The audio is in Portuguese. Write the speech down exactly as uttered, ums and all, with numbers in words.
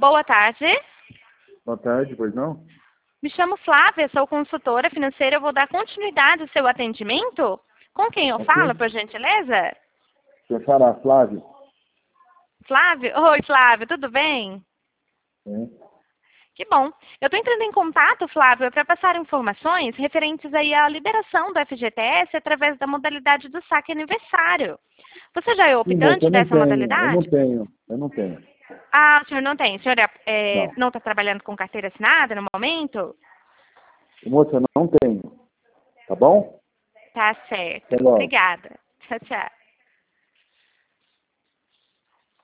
Boa tarde. Boa tarde, pois não? Me chamo Flávia, sou consultora financeira. Eu vou dar continuidade ao seu atendimento. Com quem eu Ok. falo, por gentileza? Você fala, Flávio? Flávio? Oi, Flávio, tudo bem? Sim. Que bom. Eu estou entrando em contato, Flávio, para passar informações referentes aí à liberação do F G T S através da modalidade do saque aniversário. Você já é Sim, moça, optante eu não dessa tenho, eu não modalidade? tenho, eu não tenho. Ah, o senhor não tem. O senhor é, é, Não. não está trabalhando com carteira assinada no momento? Moça, eu não tenho. Tá bom? Tá certo. Até logo. Obrigada. Tchau, tchau.